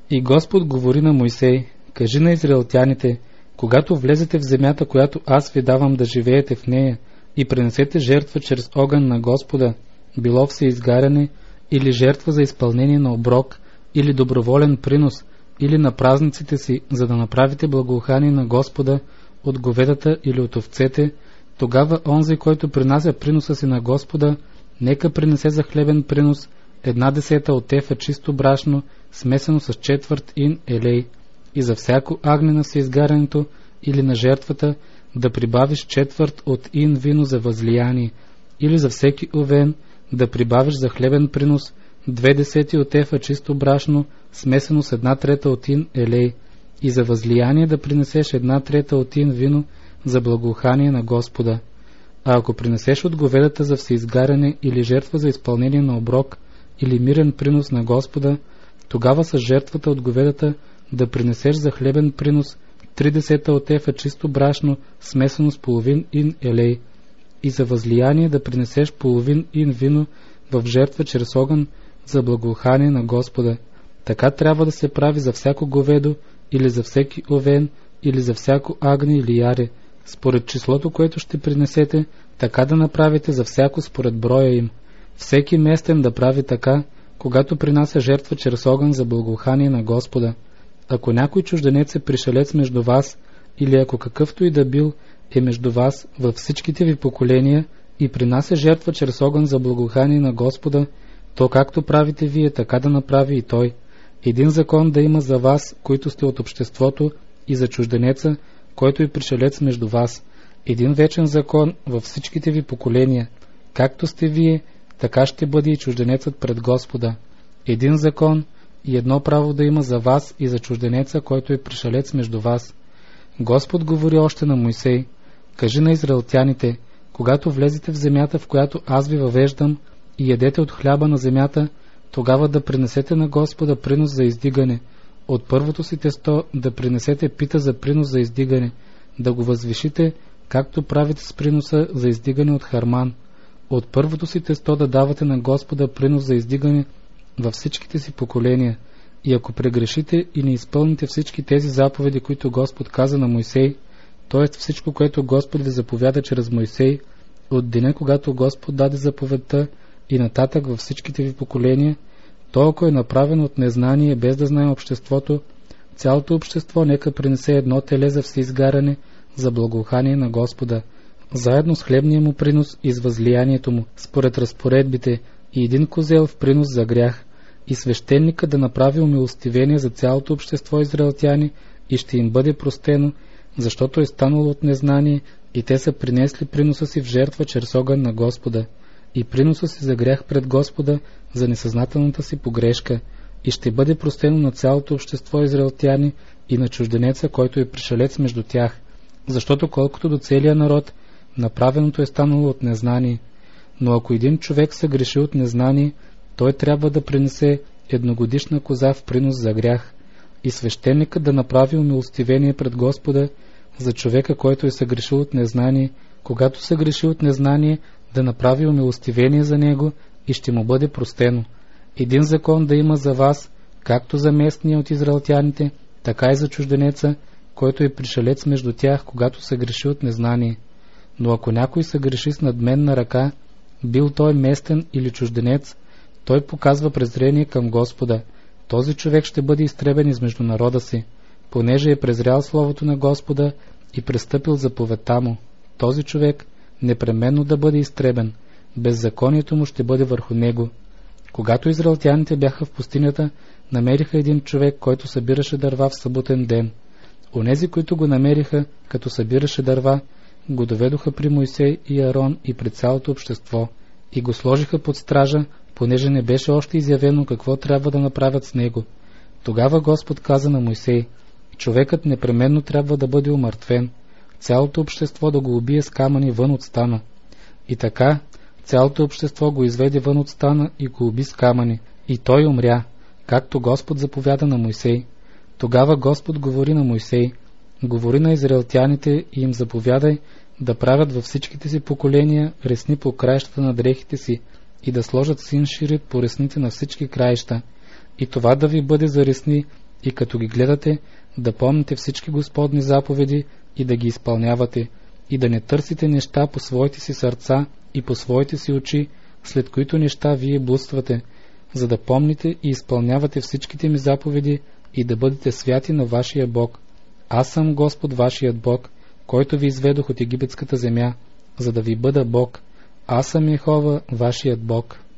И Господ говори на Мойсей: кажи на израелтяните: когато влезете в земята, която аз ви давам да живеете в нея, и принесете жертва чрез огън на Господа, било всеизгаряне, или жертва за изпълнение на оброк, или доброволен принос, или на празниците си, за да направите благоухание на Господа от говедата или от овцете, тогава онзи, който принася приноса си на Господа, нека принесе за хлебен принос 1/10 от ефа чисто брашно, смесено с 1/4 ин елей, и за всяко агне на всеизгарянето или на жертвата да прибавиш 1/4 от ин вино за възлияние, или за всеки овен да прибавиш за хлебен принос 2/10 от ефа чисто брашно, смесено с 1/3 от ин елей, и за възлияние да принесеш 1/3 от ин вино за благоухание на Господа. А ако принесеш от говедата за всеизгаряне или жертва за изпълнение на оброк или мирен принос на Господа, тогава с жертвата от говедата да принесеш за хлебен принос 3/10 от ефа чисто брашно, смесено с половин ин елей, и за възлияние да принесеш половин ин вино в жертва чрез огън за благоухание на Господа. Така трябва да се прави за всяко говедо, или за всеки овен, или за всяко агне или яре, според числото, което ще принесете, така да направите за всяко според броя им. Всеки местен да прави така, когато принася жертва чрез огън за благоухание на Господа. Ако някой чужденец е пришелец между вас, или ако какъвто и да бил е между вас във всичките ви поколения и принася жертва чрез огън за благоухание на Господа, то както правите вие, така да направи и той. Един закон да има за вас, които сте от обществото, и за чужденеца, който е пришелец между вас. Един вечен закон във всичките ви поколения. Както сте вие, така ще бъде и чужденецът пред Господа. Един закон и едно право да има за вас и за чужденеца, който е пришелец между вас. Господ говори още на Мойсей: кажи на израелтяните: когато влезете в земята, в която аз ви въвеждам, и ядете от хляба на земята, тогава да принесете на Господа принос за издигане. От първото си тесто да принесете пита за принос за издигане, да го възвишите, както правите с приноса за издигане от Харман. От първото си тесто да давате на Господа принос за издигане във всичките си поколения. И ако прегрешите и не изпълните всички тези заповеди, които Господ каза на Мойсей, т.е. всичко, което Господ ви заповяда чрез Мойсей, от деня, когато Господ даде заповедта и нататък във всичките ви поколения, то ако е направено от незнание, без да знае обществото, цялото общество нека принесе 1 теле за всеизгаряне за благоухание на Господа, заедно с хлебния му принос и с възлиянието му, според разпоредбите, и 1 козел в принос за грях, и свещеника да направи умилостивение за цялото общество израелтяни, и ще им бъде простено, защото е станало от незнание, и те са принесли приноса си в жертва чрез огън на Господа, и приноса си за грях пред Господа за несъзнателната си погрешка, и ще бъде простено на цялото общество израелтяни и на чужденеца, който е пришелец между тях, защото колкото до целия народ, направеното е станало от незнание. Но ако един човек се греши от незнание, той трябва да принесе 1-годишна коза в принос за грях, и свещеникът да направи умилостивение пред Господа за човека, който е съгрешил от незнание, когато съгреши от незнание, да направи умилостивение за него и ще му бъде простено. Един закон да има за вас, както за местния от израелтяните, така и за чужденеца, който е пришелец между тях, когато съгреши от незнание. Но ако някой съгреши с надменна ръка, бил той местен или чужденец, той показва презрение към Господа. Този човек ще бъде изтребен измежду народа си, понеже е презрял словото на Господа и престъпил заповедта му. Този човек непременно да бъде изтребен, беззаконието му ще бъде върху него. Когато израелтяните бяха в пустинята, намериха един човек, който събираше дърва в съботен ден. Онези, които го намериха, като събираше дърва, го доведоха при Мойсей и Арон и пред цялото общество, и го сложиха под стража, понеже не беше още изявено какво трябва да направят с него. Тогава Господ каза на Мойсей: човекът непременно трябва да бъде умъртвен, цялото общество да го убие с камъни вън от стана. И така, цялото общество го изведе вън от стана и го уби с камъни, и той умря, както Господ заповяда на Мойсей. Тогава Господ говори на Мойсей: говори на израелтяните и им заповядай да правят във всичките си поколения ресни по краищата на дрехите си и да сложат син ширит по ресните на всички краища, и това да ви бъде за ресни и като ги гледате, да помните всички Господни заповеди и да ги изпълнявате, и да не търсите неща по своите си сърца и по своите си очи, след които неща вие блудствате, за да помните и изпълнявате всичките ми заповеди и да бъдете святи на вашия Бог. Аз съм Господ вашият Бог, който ви изведох от египетската земя, за да ви бъда Бог. Аз съм Йехова, вашият Бог.